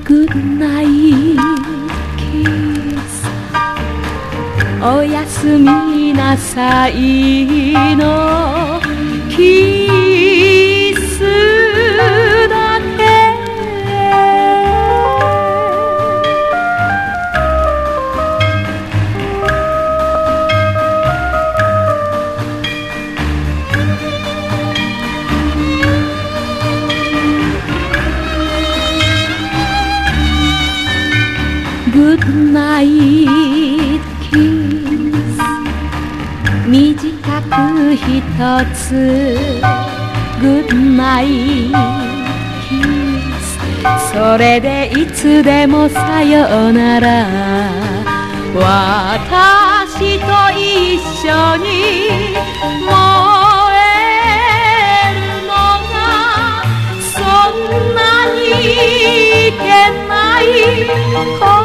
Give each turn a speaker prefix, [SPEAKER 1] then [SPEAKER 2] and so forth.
[SPEAKER 1] グッナイキスおやすみなさいのキスだけグッナイキス短くひとつグッナイキスそれでいつでもさよなら私と一緒に燃えるのがそんなにいけない